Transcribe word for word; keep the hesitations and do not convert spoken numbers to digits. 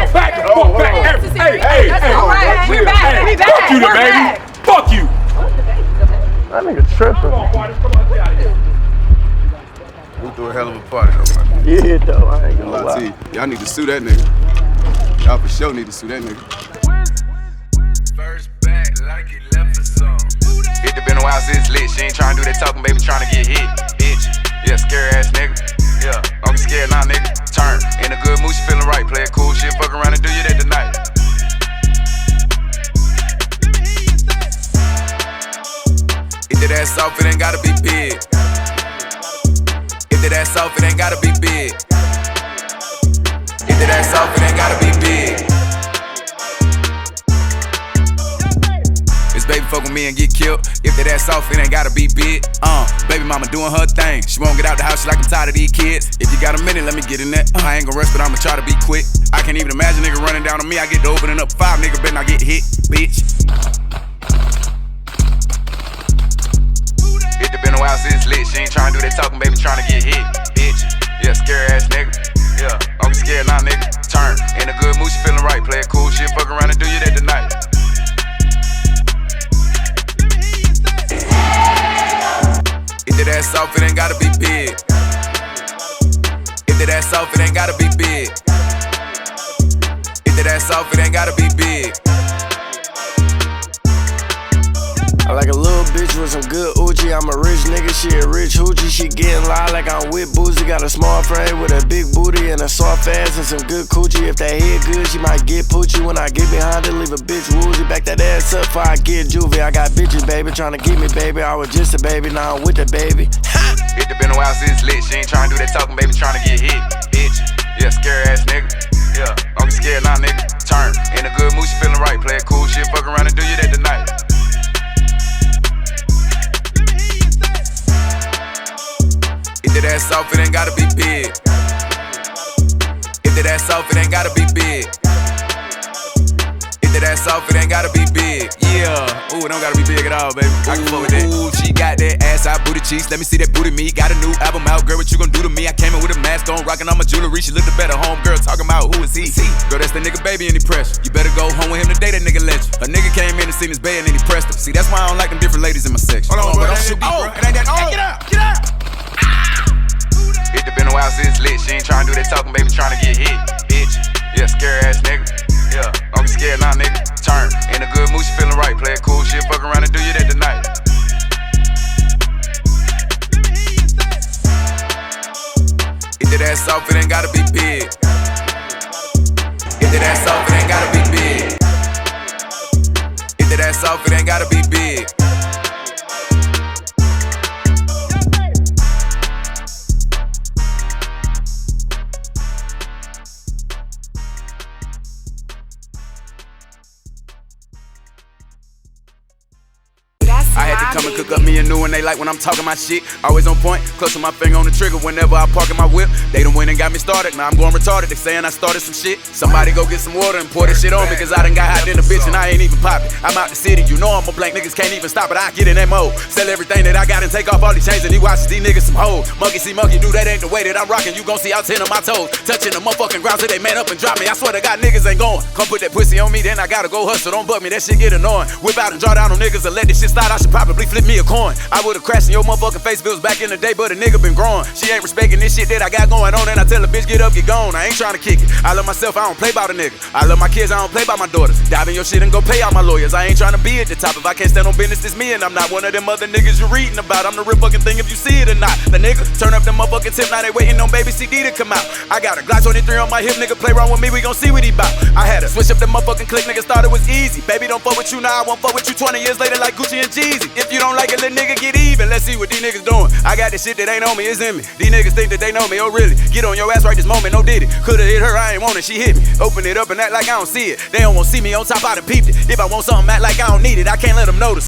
back, back the fuck back. Hey, hey, hey. All right, we back, we back. Fuck you, the baby. Fuck you. That nigga tripping. Come on, boy, come on, get out of here. We threw a hell of a party though, man. Yeah, though, I ain't gonna Lie lie. to you. Y'all need to sue that nigga. Y'all for sure need to sue that nigga. First back like he left for some. It done been a while since lit. She ain't tryna do that talking, baby, tryna get hit. Bitch, yeah, scary ass nigga. Yeah, I'm scared now, nigga. Turn. In a good mood, she feeling right. Play it cool shit, fuck around and do you that tonight. If that ass off, it ain't gotta be big. If that ass off, it ain't gotta be big. If that ass off, it ain't gotta be big. This baby fuck with me and get killed. If that ass off, it ain't gotta be big. Uh, baby mama doing her thing. She won't get out the house, she like I'm tired of these kids. If you got a minute, let me get in that. Uh, I ain't gon' rush, but I'ma try to be quick. I can't even imagine nigga running down on me. I get to opening up five, nigga better not get hit, bitch. It done been a while since lit. She ain't tryna do that talking, baby, tryna get hit, bitch. Yeah, scary ass nigga. Yeah, I'm scared now, nigga. Turn. In a good mood, she feeling right. Play it cool shit, fuck around and do you that tonight. If that ass off, it ain't gotta be big. If that ass off, it ain't gotta be big. If that ass off, it ain't gotta be big. I like a little bitch with some good Uchi. I'm a rich nigga, she a rich hoochie. She getting loud like I'm with Boozy. Got a small frame with a big booty and a soft ass and some good coochie. If that head good, she might get poochie. When I get behind it, leave a bitch woozy. Back that ass up before I get juvie. I got bitches, baby, tryna get me, baby. I was just a baby, now I'm with the baby. It done been a while since lit. She ain't tryna do that talking, baby, tryna get hit, bitch. Yeah, scary ass nigga. Yeah, I'm scared now, nigga. Turn. In a good mood, she feeling right. Play it cool shit, fuck around and do you that tonight. If that ass off, it ain't gotta be big. If that ass off, it ain't gotta be big. If that ass off, it ain't gotta be big. Yeah, ooh, it don't gotta be big at all, baby. I can fuck with that. Ooh, she got that ass out, booty cheeks. Let me see that booty meat. Got a new album out, girl, what you gon' do to me? I came in with a mask on, rockin' all my jewelry. She looked a better home girl, talking about who is he? Girl, that's the nigga baby and he pressure. You better go home with him today, that nigga let you. A nigga came in and seen his bae and then he pressed her. See, that's why I don't like them different ladies in my section. Hold on, bro, don't that shoot ain't me, deep, bro. bro. It ain't that. Oh, get out, get out. It done been a while since lit. She ain't tryna do that talking, baby, tryna get hit, bitch. Yeah, scary ass nigga. Yeah, I'm scared now, nigga. Turn. In a good mood, she feeling right. Play it cool shit, fuck around and do you that tonight. If that ass off, it ain't gotta be big. If that ass off, it ain't gotta be big. If that ass off, it ain't gotta be big. I had to come and cook up me a new one. They like when I'm talking my shit. Always on point, close to my finger on the trigger whenever I park in my whip. They done went and got me started, now I'm going retarded. They saying I started some shit. Somebody go get some water and pour this shit on me, cause I done got hot in the bitch and I ain't even poppin'. I'm out the city, you know I'm a blank, niggas can't even stop it. I get in that mode, sell everything that I got and take off all these chains and these watches, these niggas some hoes. Monkey see monkey do, that ain't the way that I'm rockin'. You gon' see out ten of my toes, touching the motherfucking ground till they man up and drop me. I swear to God, niggas ain't going. Come put that pussy on me, then I gotta go hustle. Don't butt me, that shit get annoying. Whip out and draw down on niggas and let this shit slide. I should probably flip me a coin. I would've crashed in your motherfucking face if it was back in the day, but a nigga been growing. She ain't respecting this shit that I got going on, and I tell a bitch get up, get gone. I ain't tryna kick it. I love myself, I don't play by the nigga. I love my kids, I don't play by my daughters. Dive in your shit and go pay all my lawyers. I ain't tryna be at the top. If I can't stand on business, it's me, and I'm not one of them other niggas you're reading about. I'm the real fucking thing if you see it or not. The nigga turn up the motherfucking tip, now they waiting on baby C D to come out. I got a Glock twenty-three on my hip, nigga play wrong with me, we gon' see what he bout. I had to switch up the motherfucking click, niggas thought it was easy. Baby don't fuck with you, now I won't fuck with you twenty years later like Gucci and Jeezy. If you don't like it, let nigga get even. Let's see what these niggas doing. I got this shit that ain't on me, it's in me. These niggas think that they know me, oh really? Get on your ass right this moment, no did it. Coulda hit her, I ain't want it, she hit me. Open it up and act like I don't see it. They don't want to see me on top, I done peeped it. If I want something, act like I don't need it. I can't let them notice.